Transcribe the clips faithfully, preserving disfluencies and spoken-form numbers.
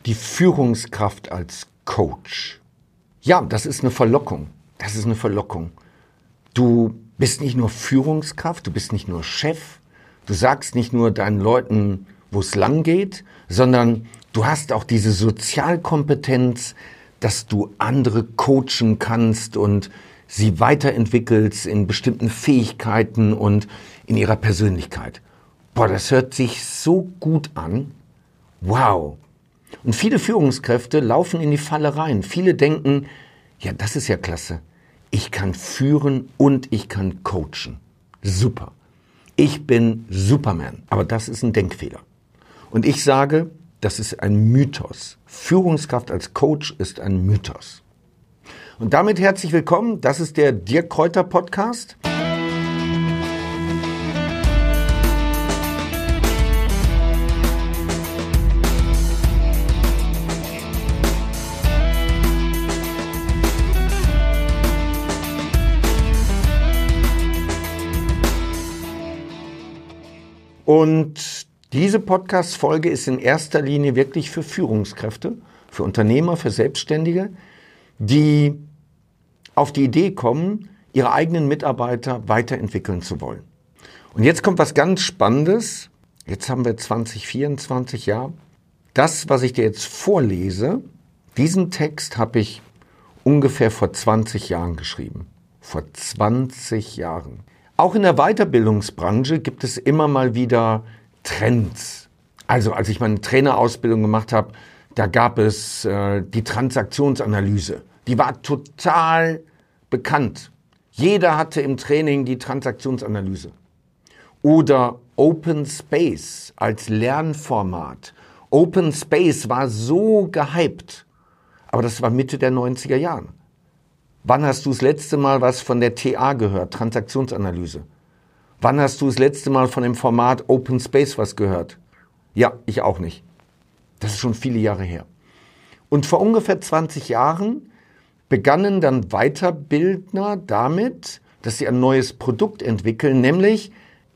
Die Führungskraft als Coach. Ja, das ist eine Verlockung. Das ist eine Verlockung. Du bist nicht nur Führungskraft, du bist nicht nur Chef, du sagst nicht nur deinen Leuten, wo es lang geht, sondern du hast auch diese Sozialkompetenz, dass du andere coachen kannst und sie weiterentwickelst in bestimmten Fähigkeiten und in ihrer Persönlichkeit. Boah, das hört sich so gut an. Wow. Und viele Führungskräfte laufen in die Falle rein. Viele denken, ja, das ist ja klasse. Ich kann führen und ich kann coachen. Super. Ich bin Superman. Aber das ist ein Denkfehler. Und ich sage, das ist ein Mythos. Führungskraft als Coach ist ein Mythos. Und damit herzlich willkommen. Das ist der Dirk Kräuter Podcast. Und diese Podcast-Folge ist in erster Linie wirklich für Führungskräfte, für Unternehmer, für Selbstständige, die auf die Idee kommen, ihre eigenen Mitarbeiter weiterentwickeln zu wollen. Und jetzt kommt was ganz Spannendes. Jetzt haben wir zwanzig vierundzwanzig, ja. Das, was ich dir jetzt vorlese, diesen Text habe ich ungefähr vor zwanzig Jahren geschrieben. Vor zwanzig Jahren. Auch in der Weiterbildungsbranche gibt es immer mal wieder Trends. Also als ich meine Trainerausbildung gemacht habe, da gab es äh, die Transaktionsanalyse. Die war total bekannt. Jeder hatte im Training die Transaktionsanalyse. Oder Open Space als Lernformat. Open Space war so gehypt, aber das war Mitte der neunziger Jahren. Wann hast du das letzte Mal was von der T A gehört, Transaktionsanalyse? Wann hast du das letzte Mal von dem Format Open Space was gehört? Ja, ich auch nicht. Das ist schon viele Jahre her. Und vor ungefähr zwanzig Jahren begannen dann Weiterbildner damit, dass sie ein neues Produkt entwickeln, nämlich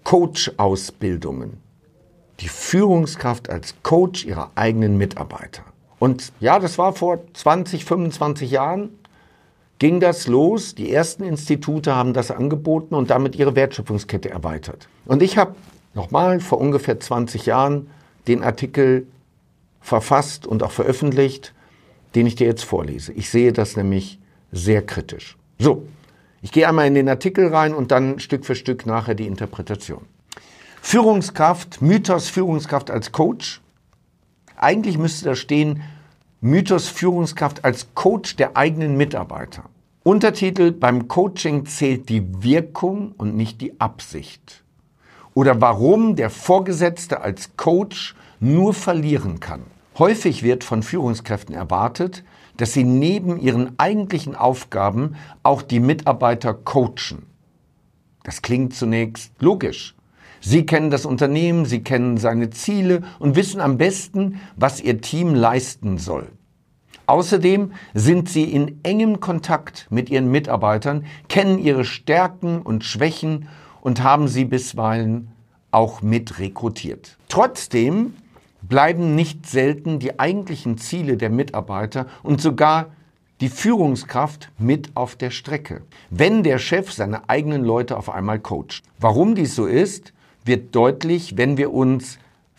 Coach-Ausbildungen. Die Führungskraft als Coach ihrer eigenen Mitarbeiter. Und ja, das war vor zwanzig, fünfundzwanzig Jahren. Ging das los, die ersten Institute haben das angeboten und damit ihre Wertschöpfungskette erweitert. Und ich habe nochmal vor ungefähr zwanzig Jahren den Artikel verfasst und auch veröffentlicht, den ich dir jetzt vorlese. Ich sehe das nämlich sehr kritisch. So, ich gehe einmal in den Artikel rein und dann Stück für Stück nachher die Interpretation. Führungskraft, Mythos Führungskraft als Coach. Eigentlich müsste da stehen, Mythos Führungskraft als Coach der eigenen Mitarbeiter. Untertitel: Beim Coaching zählt die Wirkung und nicht die Absicht. Oder warum der Vorgesetzte als Coach nur verlieren kann. Häufig wird von Führungskräften erwartet, dass sie neben ihren eigentlichen Aufgaben auch die Mitarbeiter coachen. Das klingt zunächst logisch. Sie kennen das Unternehmen, sie kennen seine Ziele und wissen am besten, was ihr Team leisten soll. Außerdem sind sie in engem Kontakt mit ihren Mitarbeitern, kennen ihre Stärken und Schwächen und haben sie bisweilen auch mit rekrutiert. Trotzdem bleiben nicht selten die eigentlichen Ziele der Mitarbeiter und sogar die Führungskraft mit auf der Strecke, wenn der Chef seine eigenen Leute auf einmal coacht. Warum dies so ist, wird deutlich, wenn wir uns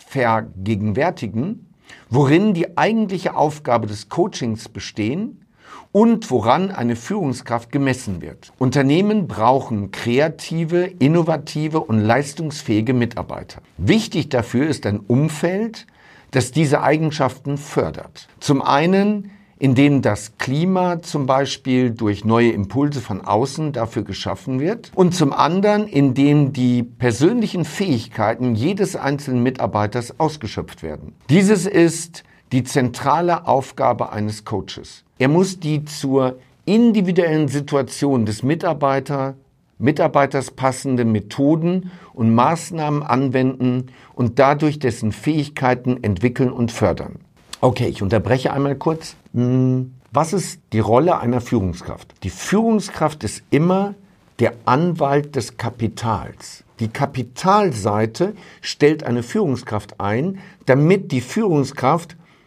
vergegenwärtigen, worin die eigentliche Aufgabe des Coachings bestehen und woran eine Führungskraft gemessen wird. Unternehmen brauchen kreative, innovative und leistungsfähige Mitarbeiter. Wichtig dafür ist ein Umfeld, das diese Eigenschaften fördert. Zum einen, indem das Klima zum Beispiel durch neue Impulse von außen dafür geschaffen wird, und zum anderen, indem die persönlichen Fähigkeiten jedes einzelnen Mitarbeiters ausgeschöpft werden. Dieses ist die zentrale Aufgabe eines Coaches. Er muss die zur individuellen Situation des Mitarbeiter, Mitarbeiters passende Methoden und Maßnahmen anwenden und dadurch dessen Fähigkeiten entwickeln und fördern. Okay, ich unterbreche einmal kurz. Was ist die Rolle einer Führungskraft? Die Führungskraft ist immer der Anwalt des Kapitals. Die Kapitalseite stellt eine Führungskraft ein, damit die Führungskraft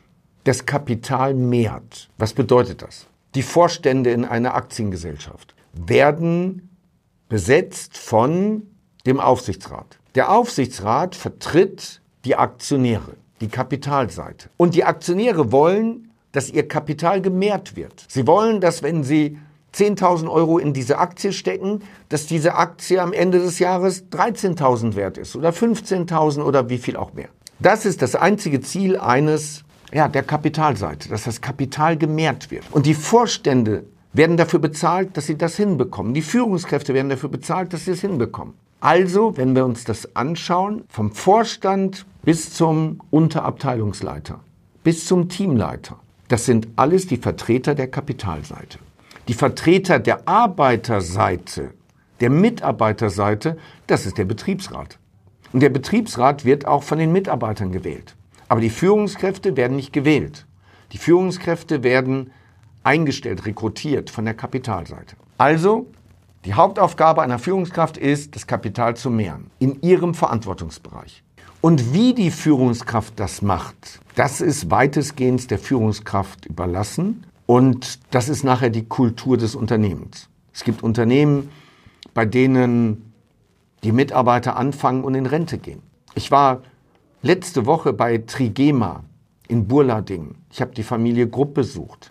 das Kapital mehrt. Was bedeutet das? Die Vorstände in einer Aktiengesellschaft werden besetzt von dem Aufsichtsrat. Der Aufsichtsrat vertritt die Aktionäre, die Kapitalseite. Und die Aktionäre wollen, dass ihr Kapital gemehrt wird. Sie wollen, dass wenn sie zehntausend Euro in diese Aktie stecken, dass diese Aktie am Ende des Jahres dreizehntausend wert ist oder fünfzehntausend oder wie viel auch mehr. Das ist das einzige Ziel eines, ja, der Kapitalseite, dass das Kapital gemehrt wird. Und die Vorstände werden dafür bezahlt, dass sie das hinbekommen. Die Führungskräfte werden dafür bezahlt, dass sie es hinbekommen. Also, wenn wir uns das anschauen, vom Vorstand bis zum Unterabteilungsleiter, bis zum Teamleiter, das sind alles die Vertreter der Kapitalseite. Die Vertreter der Arbeiterseite, der Mitarbeiterseite, das ist der Betriebsrat. Und der Betriebsrat wird auch von den Mitarbeitern gewählt. Aber die Führungskräfte werden nicht gewählt. Die Führungskräfte werden eingestellt, rekrutiert von der Kapitalseite. Also, die Hauptaufgabe einer Führungskraft ist, das Kapital zu mehren, in ihrem Verantwortungsbereich. Und wie die Führungskraft das macht, das ist weitestgehend der Führungskraft überlassen. Und das ist nachher die Kultur des Unternehmens. Es gibt Unternehmen, bei denen die Mitarbeiter anfangen und in Rente gehen. Ich war letzte Woche bei Trigema in Burlading. Ich habe die Familie Grupp besucht.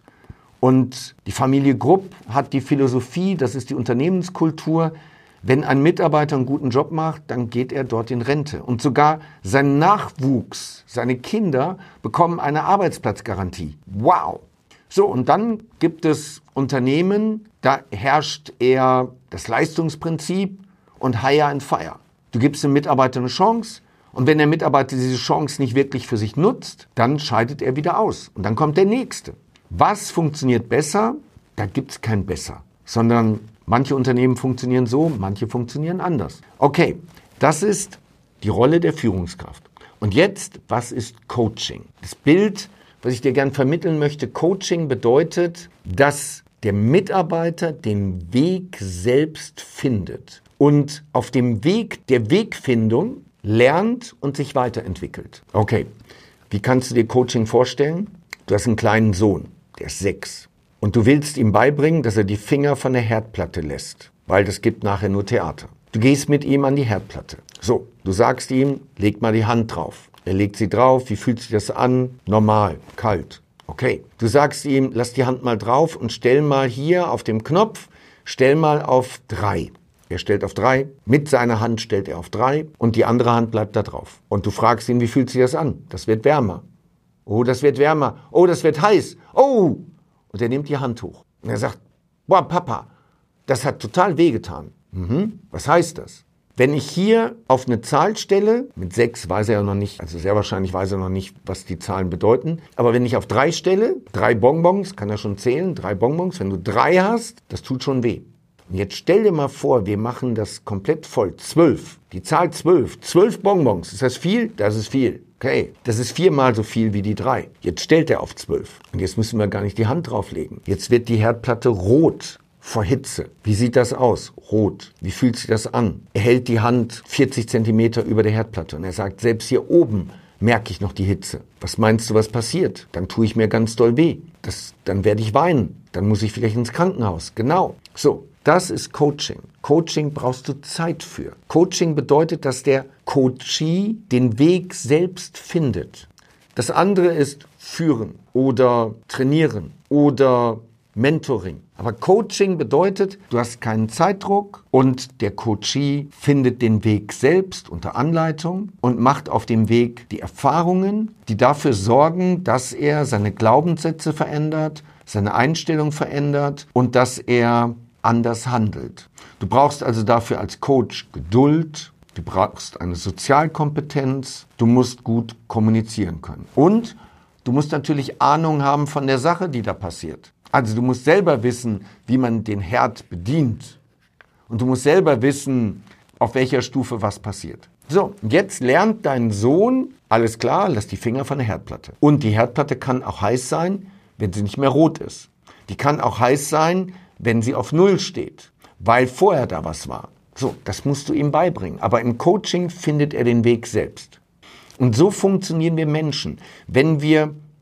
Und die Familie Grupp hat die Philosophie, das ist die Unternehmenskultur, wenn ein Mitarbeiter einen guten Job macht, dann geht er dort in Rente. Und sogar sein Nachwuchs, seine Kinder bekommen eine Arbeitsplatzgarantie. Wow! So, und dann gibt es Unternehmen, da herrscht eher das Leistungsprinzip und Hire and Fire. Du gibst dem Mitarbeiter eine Chance und wenn der Mitarbeiter diese Chance nicht wirklich für sich nutzt, dann scheidet er wieder aus und dann kommt der Nächste. Was funktioniert besser? Da gibt es kein Besser, sondern manche Unternehmen funktionieren so, manche funktionieren anders. Okay, das ist die Rolle der Führungskraft. Und jetzt, was ist Coaching? Das Bild, was ich dir gern vermitteln möchte, Coaching bedeutet, dass der Mitarbeiter den Weg selbst findet und auf dem Weg der Wegfindung lernt und sich weiterentwickelt. Okay, wie kannst du dir Coaching vorstellen? Du hast einen kleinen Sohn, der ist sechs. Und du willst ihm beibringen, dass er die Finger von der Herdplatte lässt, weil das gibt nachher nur Theater. Du gehst mit ihm an die Herdplatte. So, du sagst ihm, leg mal die Hand drauf. Er legt sie drauf. Wie fühlt sich das an? Normal, kalt. Okay. Du sagst ihm, lass die Hand mal drauf und stell mal hier auf dem Knopf, stell mal auf drei. Er stellt auf drei. Mit seiner Hand stellt er auf drei und die andere Hand bleibt da drauf. Und du fragst ihn, wie fühlt sich das an? Das wird wärmer. Oh, das wird wärmer. Oh, das wird heiß. Oh! Und er nimmt die Hand hoch. Und er sagt, boah, Papa, das hat total wehgetan. Mhm. Was heißt das? Wenn ich hier auf eine Zahl stelle, mit sechs weiß er ja noch nicht, also sehr wahrscheinlich weiß er noch nicht, was die Zahlen bedeuten, aber wenn ich auf drei stelle, drei Bonbons, kann er schon zählen, drei Bonbons, wenn du drei hast, das tut schon weh. Und jetzt stell dir mal vor, wir machen das komplett voll, zwölf, die Zahl zwölf, zwölf Bonbons, ist das viel? Das ist viel. Okay, das ist viermal so viel wie die drei. Jetzt stellt er auf zwölf und jetzt müssen wir gar nicht die Hand drauflegen. Jetzt wird die Herdplatte rot. Vor Hitze. Wie sieht das aus? Rot. Wie fühlt sich das an? Er hält die Hand vierzig Zentimeter über der Herdplatte und er sagt, selbst hier oben merke ich noch die Hitze. Was meinst du, was passiert? Dann tue ich mir ganz doll weh. Das, dann werde ich weinen. Dann muss ich vielleicht ins Krankenhaus. Genau. So, das ist Coaching. Coaching brauchst du Zeit für. Coaching bedeutet, dass der Coachee den Weg selbst findet. Das andere ist führen oder trainieren oder Mentoring. Aber Coaching bedeutet, du hast keinen Zeitdruck und der Coachee findet den Weg selbst unter Anleitung und macht auf dem Weg die Erfahrungen, die dafür sorgen, dass er seine Glaubenssätze verändert, seine Einstellung verändert und dass er anders handelt. Du brauchst also dafür als Coach Geduld, du brauchst eine Sozialkompetenz, du musst gut kommunizieren können. Und du musst natürlich Ahnung haben von der Sache, die da passiert. Also du musst selber wissen, wie man den Herd bedient. Und du musst selber wissen, auf welcher Stufe was passiert. So, jetzt lernt dein Sohn, alles klar, lass die Finger von der Herdplatte. Und die Herdplatte kann auch heiß sein, wenn sie nicht mehr rot ist. Die kann auch heiß sein, wenn sie auf Null steht, weil vorher da was war. So, das musst du ihm beibringen. Aber im Coaching findet er den Weg selbst. Und so funktionieren wir Menschen. Wenn wir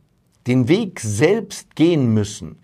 den Weg selbst gehen müssen,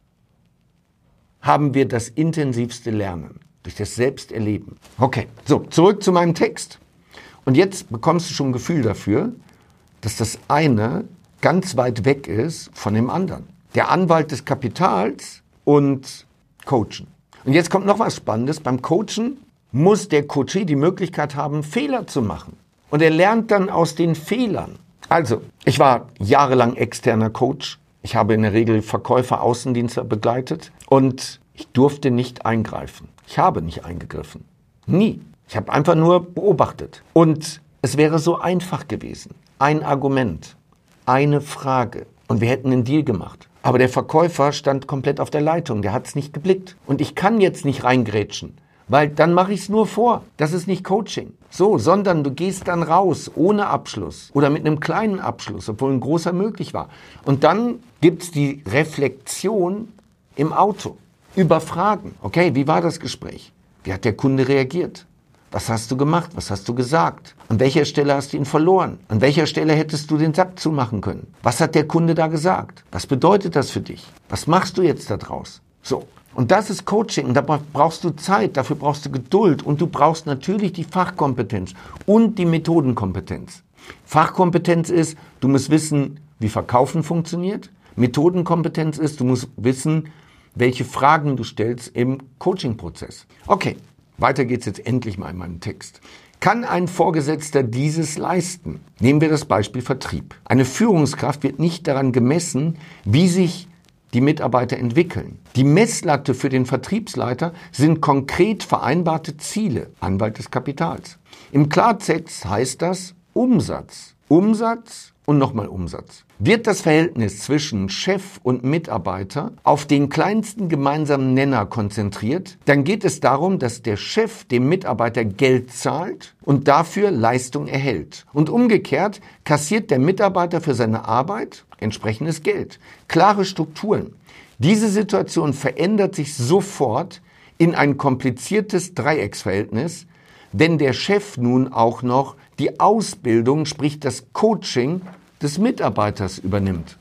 haben wir das intensivste Lernen durch das Selbsterleben. Okay, so, zurück zu meinem Text. Und jetzt bekommst du schon ein Gefühl dafür, dass das eine ganz weit weg ist von dem anderen. Der Anwalt des Kapitals und Coachen. Und jetzt kommt noch was Spannendes. Beim Coachen muss der Coachee die Möglichkeit haben, Fehler zu machen. Und er lernt dann aus den Fehlern. Also, ich war jahrelang externer Coach. Ich habe in der Regel Verkäufer, Außendienstler begleitet. Und ich durfte nicht eingreifen. Ich habe nicht eingegriffen. Nie. Ich habe einfach nur beobachtet. Und es wäre so einfach gewesen. Ein Argument, eine Frage und wir hätten einen Deal gemacht. Aber der Verkäufer stand komplett auf der Leitung, der hat es nicht geblickt. Und ich kann jetzt nicht reingrätschen, weil dann mache ich es nur vor. Das ist nicht Coaching. So, sondern du gehst dann raus ohne Abschluss oder mit einem kleinen Abschluss, obwohl ein großer möglich war. Und dann gibt es die Reflexion im Auto über Fragen. Okay, wie war das Gespräch? Wie hat der Kunde reagiert? Was hast du gemacht? Was hast du gesagt? An welcher Stelle hast du ihn verloren? An welcher Stelle hättest du den Sack zumachen können? Was hat der Kunde da gesagt? Was bedeutet das für dich? Was machst du jetzt da draus? So. Und das ist Coaching. Und da brauchst du Zeit, dafür brauchst du Geduld und du brauchst natürlich die Fachkompetenz und die Methodenkompetenz. Fachkompetenz ist, du musst wissen, wie Verkaufen funktioniert. Methodenkompetenz ist, du musst wissen, welche Fragen du stellst im Coaching-Prozess. Okay. Weiter geht's jetzt endlich mal in meinem Text. Kann ein Vorgesetzter dieses leisten? Nehmen wir das Beispiel Vertrieb. Eine Führungskraft wird nicht daran gemessen, wie sich die Mitarbeiter entwickeln. Die Messlatte für den Vertriebsleiter sind konkret vereinbarte Ziele, Anwalt des Kapitals. Im Klartext heißt das Umsatz. Umsatz und nochmal Umsatz. Wird das Verhältnis zwischen Chef und Mitarbeiter auf den kleinsten gemeinsamen Nenner konzentriert, dann geht es darum, dass der Chef dem Mitarbeiter Geld zahlt und dafür Leistung erhält. Und umgekehrt kassiert der Mitarbeiter für seine Arbeit entsprechendes Geld. Klare Strukturen. Diese Situation verändert sich sofort in ein kompliziertes Dreiecksverhältnis, wenn der Chef nun auch noch die Ausbildung, sprich das Coaching des Mitarbeiters übernimmt.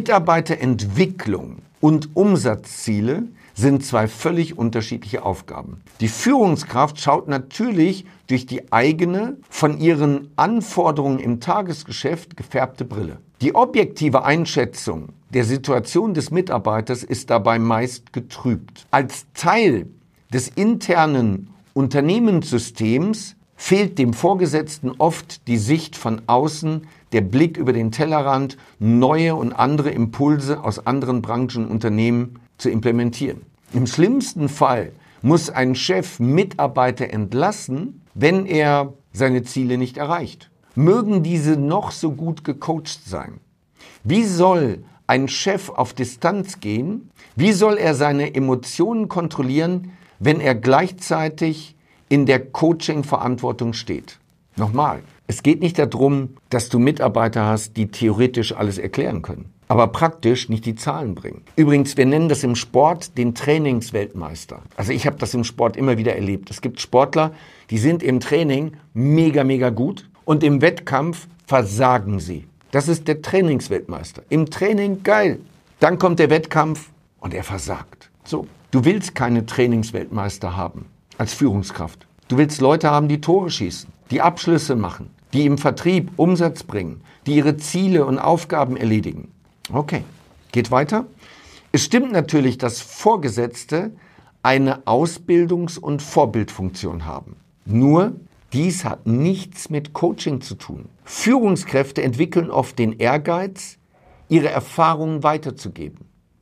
Mitarbeiterentwicklung und Umsatzziele sind zwei völlig unterschiedliche Aufgaben. Die Führungskraft schaut natürlich durch die eigene, von ihren Anforderungen im Tagesgeschäft gefärbte Brille. Die objektive Einschätzung der Situation des Mitarbeiters ist dabei meist getrübt. Als Teil des internen Unternehmenssystems fehlt dem Vorgesetzten oft die Sicht von außen, der Blick über den Tellerrand, neue und andere Impulse aus anderen Branchen und Unternehmen zu implementieren. Im schlimmsten Fall muss ein Chef Mitarbeiter entlassen, wenn er seine Ziele nicht erreicht. Mögen diese noch so gut gecoacht sein. Wie soll ein Chef auf Distanz gehen? Wie soll er seine Emotionen kontrollieren, wenn er gleichzeitig in der Coaching-Verantwortung steht? Nochmal, es geht nicht darum, dass du Mitarbeiter hast, die theoretisch alles erklären können, aber praktisch nicht die Zahlen bringen. Übrigens, wir nennen das im Sport den Trainingsweltmeister. Also ich habe das im Sport immer wieder erlebt. Es gibt Sportler, die sind im Training mega, mega gut und im Wettkampf versagen sie. Das ist der Trainingsweltmeister. Im Training geil. Dann kommt der Wettkampf und er versagt. So, du willst keine Trainingsweltmeister haben als Führungskraft. Du willst Leute haben, die Tore schießen, die Abschlüsse machen, die im Vertrieb Umsatz bringen, die ihre Ziele und Aufgaben erledigen. Okay, geht weiter. Es stimmt natürlich, dass Vorgesetzte eine Ausbildungs- und Vorbildfunktion haben. Nur, dies hat nichts mit Coaching zu tun. Führungskräfte entwickeln oft den Ehrgeiz, ihre Erfahrungen weiterzugeben.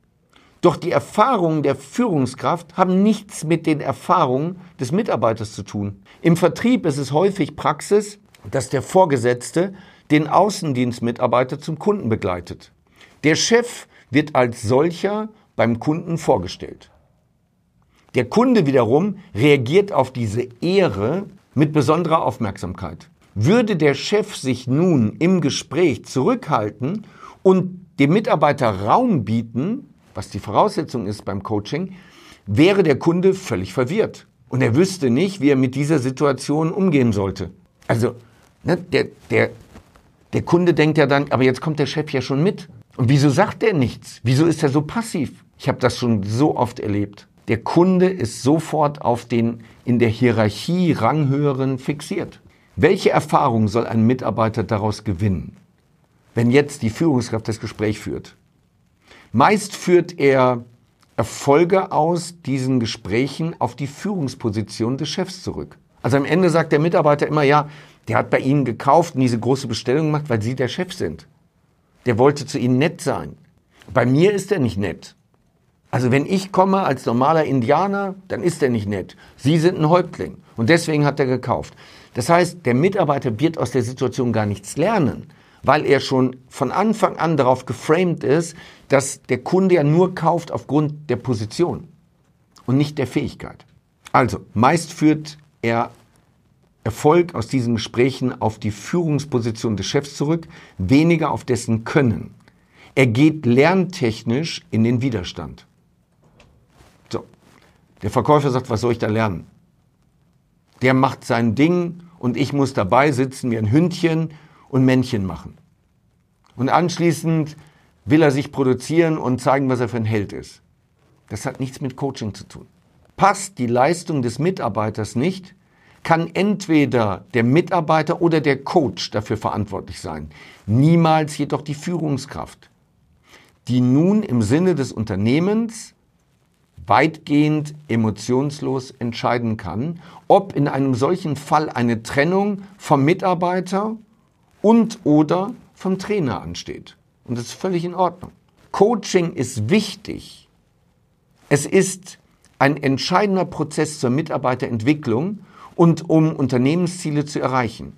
Doch die Erfahrungen der Führungskraft haben nichts mit den Erfahrungen des Mitarbeiters zu tun. Im Vertrieb ist es häufig Praxis, dass der Vorgesetzte den Außendienstmitarbeiter zum Kunden begleitet. Der Chef wird als solcher beim Kunden vorgestellt. Der Kunde wiederum reagiert auf diese Ehre mit besonderer Aufmerksamkeit. Würde der Chef sich nun im Gespräch zurückhalten und dem Mitarbeiter Raum bieten, was die Voraussetzung ist beim Coaching, wäre der Kunde völlig verwirrt. Und er wüsste nicht, wie er mit dieser Situation umgehen sollte. Also, ne, der, der, der Kunde denkt ja dann, aber jetzt kommt der Chef ja schon mit. Und wieso sagt er nichts? Wieso ist er so passiv? Ich habe das schon so oft erlebt. Der Kunde ist sofort auf den in der Hierarchie Ranghöheren fixiert. Welche Erfahrung soll ein Mitarbeiter daraus gewinnen, wenn jetzt die Führungskraft das Gespräch führt? Meist führt er Erfolge aus diesen Gesprächen auf die Führungsposition des Chefs zurück. Also am Ende sagt der Mitarbeiter immer, ja, der hat bei Ihnen gekauft und diese große Bestellung gemacht, weil Sie der Chef sind. Der wollte zu Ihnen nett sein. Bei mir ist er nicht nett. Also wenn ich komme als normaler Indianer, dann ist er nicht nett. Sie sind ein Häuptling und deswegen hat er gekauft. Das heißt, der Mitarbeiter wird aus der Situation gar nichts lernen, weil er schon von Anfang an darauf geframed ist, dass der Kunde ja nur kauft aufgrund der Position und nicht der Fähigkeit. Also meist führt er Erfolg aus diesen Gesprächen auf die Führungsposition des Chefs zurück, weniger auf dessen Können. Er geht lerntechnisch in den Widerstand. So, der Verkäufer sagt, was soll ich da lernen? Der macht sein Ding und ich muss dabei sitzen wie ein Hündchen und Männchen machen. Und anschließend will er sich produzieren und zeigen, was er für ein Held ist. Das hat nichts mit Coaching zu tun. Passt die Leistung des Mitarbeiters nicht, kann entweder der Mitarbeiter oder der Coach dafür verantwortlich sein. Niemals jedoch die Führungskraft, die nun im Sinne des Unternehmens weitgehend emotionslos entscheiden kann, ob in einem solchen Fall eine Trennung vom Mitarbeiter und oder vom Trainer ansteht. Und das ist völlig in Ordnung. Coaching ist wichtig. Es ist ein entscheidender Prozess zur Mitarbeiterentwicklung und um Unternehmensziele zu erreichen.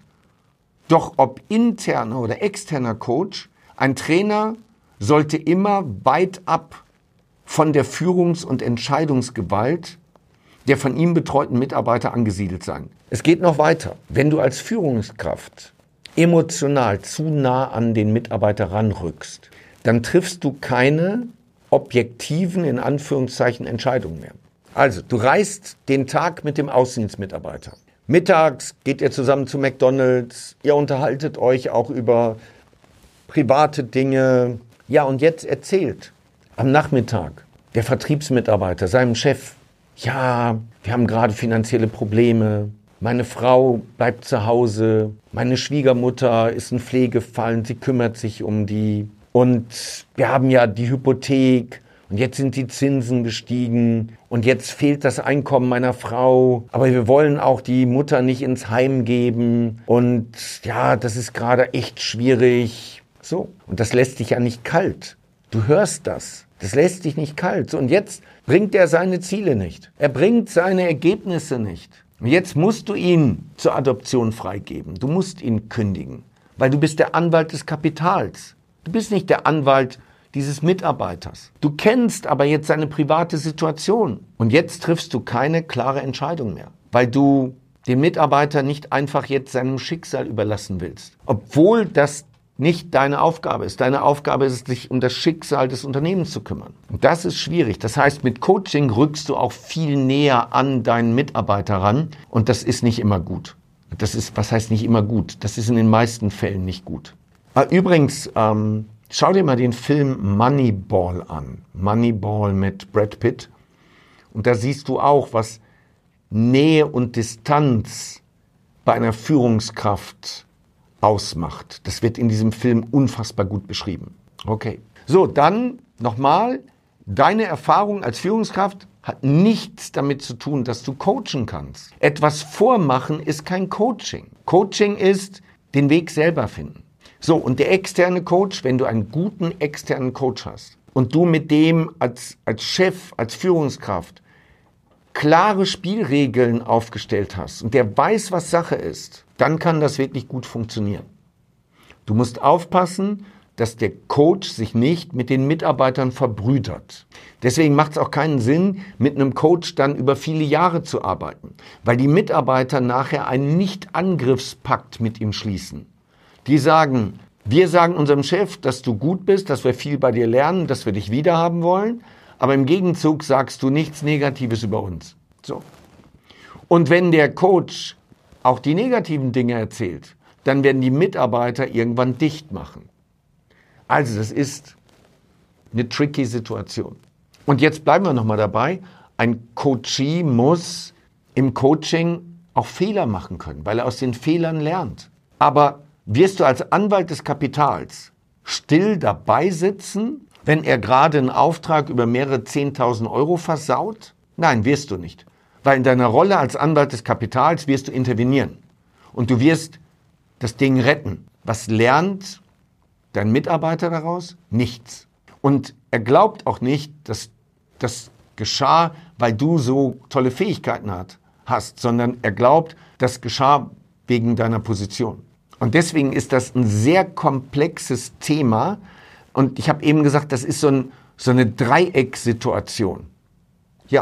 Doch ob interner oder externer Coach, ein Trainer sollte immer weit ab von der Führungs- und Entscheidungsgewalt der von ihm betreuten Mitarbeiter angesiedelt sein. Es geht noch weiter. Wenn du als Führungskraft emotional zu nah an den Mitarbeiter ranrückst, dann triffst du keine objektiven, in Anführungszeichen, Entscheidungen mehr. Also, du reist den Tag mit dem Außendienstmitarbeiter. Mittags geht ihr zusammen zu McDonald's, ihr unterhaltet euch auch über private Dinge. Ja, und jetzt erzählt am Nachmittag der Vertriebsmitarbeiter seinem Chef, ja, wir haben gerade finanzielle Probleme, meine Frau bleibt zu Hause, meine Schwiegermutter ist in Pflegefall, sie kümmert sich um die und wir haben ja die Hypothek und jetzt sind die Zinsen gestiegen und jetzt fehlt das Einkommen meiner Frau, aber wir wollen auch die Mutter nicht ins Heim geben und ja, das ist gerade echt schwierig. So, und das lässt dich ja nicht kalt. Du hörst das. Das lässt dich nicht kalt. So, und jetzt bringt er seine Ziele nicht. Er bringt seine Ergebnisse nicht. Und jetzt musst du ihn zur Adoption freigeben. Du musst ihn kündigen, weil du bist der Anwalt des Kapitals. Du bist nicht der Anwalt dieses Mitarbeiters. Du kennst aber jetzt seine private Situation. Und jetzt triffst du keine klare Entscheidung mehr, weil du den Mitarbeiter nicht einfach jetzt seinem Schicksal überlassen willst. Obwohl das nicht deine Aufgabe ist. Deine Aufgabe ist es, sich um das Schicksal des Unternehmens zu kümmern. Und das ist schwierig. Das heißt, mit Coaching rückst du auch viel näher an deinen Mitarbeiter ran. Und das ist nicht immer gut. Das ist, was heißt nicht immer gut? Das ist in den meisten Fällen nicht gut. Übrigens, ähm, schau dir mal den Film Moneyball an. Moneyball mit Brad Pitt. Und da siehst du auch, was Nähe und Distanz bei einer Führungskraft ausmacht. Das wird in diesem Film unfassbar gut beschrieben. Okay. So, dann nochmal, deine Erfahrung als Führungskraft hat nichts damit zu tun, dass du coachen kannst. Etwas vormachen ist kein Coaching. Coaching ist den Weg selber finden. So, und der externe Coach, wenn du einen guten externen Coach hast und du mit dem als, als Chef, als Führungskraft klare Spielregeln aufgestellt hast und der weiß, was Sache ist, dann kann das wirklich gut funktionieren. Du musst aufpassen, dass der Coach sich nicht mit den Mitarbeitern verbrüdert. Deswegen macht es auch keinen Sinn, mit einem Coach dann über viele Jahre zu arbeiten, weil die Mitarbeiter nachher einen Nicht-Angriffspakt mit ihm schließen. Die sagen, wir sagen unserem Chef, dass du gut bist, dass wir viel bei dir lernen, dass wir dich wiederhaben wollen, aber im Gegenzug sagst du nichts Negatives über uns. So. Und wenn der Coach auch die negativen Dinge erzählt, dann werden die Mitarbeiter irgendwann dicht machen. Also das ist eine tricky Situation. Und jetzt bleiben wir nochmal dabei. Ein Coachee muss im Coaching auch Fehler machen können, weil er aus den Fehlern lernt. Aber wirst du als Anwalt des Kapitals still dabei sitzen, wenn er gerade einen Auftrag über mehrere zehntausend Euro versaut? Nein, wirst du nicht. Weil in deiner Rolle als Anwalt des Kapitals wirst du intervenieren. Und du wirst das Ding retten. Was lernt dein Mitarbeiter daraus? Nichts. Und er glaubt auch nicht, dass das geschah, weil du so tolle Fähigkeiten hat, hast, sondern er glaubt, das geschah wegen deiner Position. Und deswegen ist das ein sehr komplexes Thema. Und ich habe eben gesagt, das ist so, ein, so eine Dreiecksituation. Ja,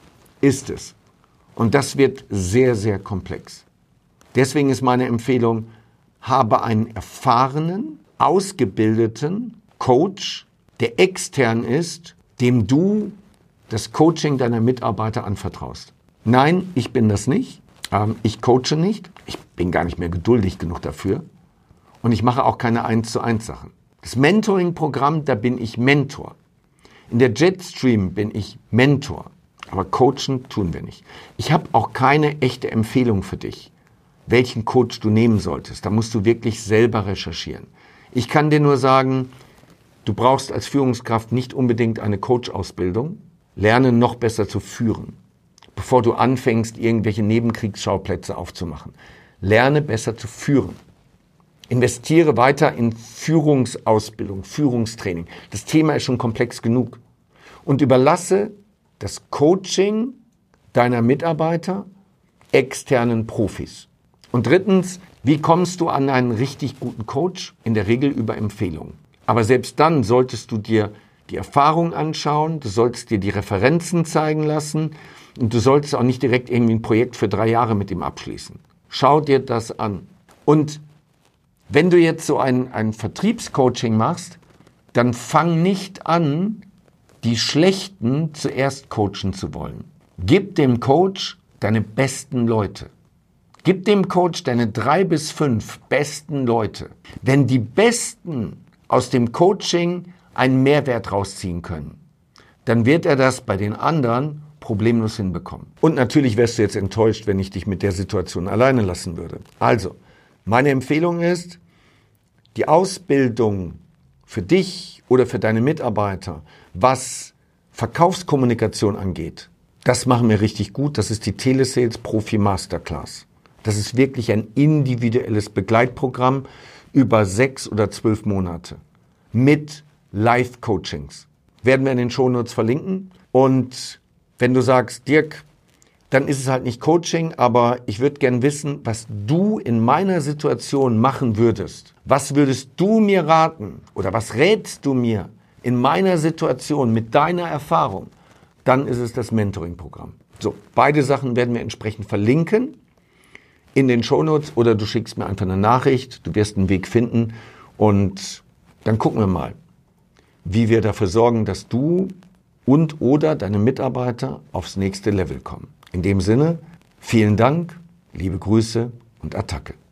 ist es. Und das wird sehr, sehr komplex. Deswegen ist meine Empfehlung, habe einen erfahrenen, ausgebildeten Coach, der extern ist, dem du das Coaching deiner Mitarbeiter anvertraust. Nein, ich bin das nicht. Ähm, ich coache nicht. Ich bin gar nicht mehr geduldig genug dafür. Und ich mache auch keine eins zu eins Sachen. Das Mentoring-Programm, da bin ich Mentor. In der Jetstream bin ich Mentor. Aber coachen tun wir nicht. Ich habe auch keine echte Empfehlung für dich, welchen Coach du nehmen solltest. Da musst du wirklich selber recherchieren. Ich kann dir nur sagen, du brauchst als Führungskraft nicht unbedingt eine Coach-Ausbildung. Lerne noch besser zu führen, bevor du anfängst, irgendwelche Nebenkriegsschauplätze aufzumachen. Lerne besser zu führen. Investiere weiter in Führungsausbildung, Führungstraining. Das Thema ist schon komplex genug. Und überlasse das Coaching deiner Mitarbeiter externen Profis. Und drittens, wie kommst du an einen richtig guten Coach? In der Regel über Empfehlungen. Aber selbst dann solltest du dir die Erfahrung anschauen, du solltest dir die Referenzen zeigen lassen und du solltest auch nicht direkt irgendwie ein Projekt für drei Jahre mit ihm abschließen. Schau dir das an. Und wenn du jetzt so ein, ein Vertriebscoaching machst, dann fang nicht an, die Schlechten zuerst coachen zu wollen. Gib dem Coach deine besten Leute. Gib dem Coach deine drei bis fünf besten Leute. Wenn die Besten aus dem Coaching einen Mehrwert rausziehen können, dann wird er das bei den anderen problemlos hinbekommen. Und natürlich wärst du jetzt enttäuscht, wenn ich dich mit der Situation alleine lassen würde. Also, meine Empfehlung ist, die Ausbildung für dich oder für deine Mitarbeiter, was Verkaufskommunikation angeht, das machen wir richtig gut. Das ist die Telesales Profi Masterclass. Das ist wirklich ein individuelles Begleitprogramm über sechs oder zwölf Monate mit Live-Coachings. Werden wir in den Shownotes verlinken. Und wenn du sagst, Dirk, dann ist es halt nicht Coaching, aber ich würde gern wissen, was du in meiner Situation machen würdest. Was würdest du mir raten oder was rätst du mir in meiner Situation mit deiner Erfahrung? Dann ist es das Mentoring-Programm. So, beide Sachen werden wir entsprechend verlinken in den Shownotes oder du schickst mir einfach eine Nachricht, du wirst einen Weg finden und dann gucken wir mal, wie wir dafür sorgen, dass du und oder deine Mitarbeiter aufs nächste Level kommen. In dem Sinne, vielen Dank, liebe Grüße und Attacke.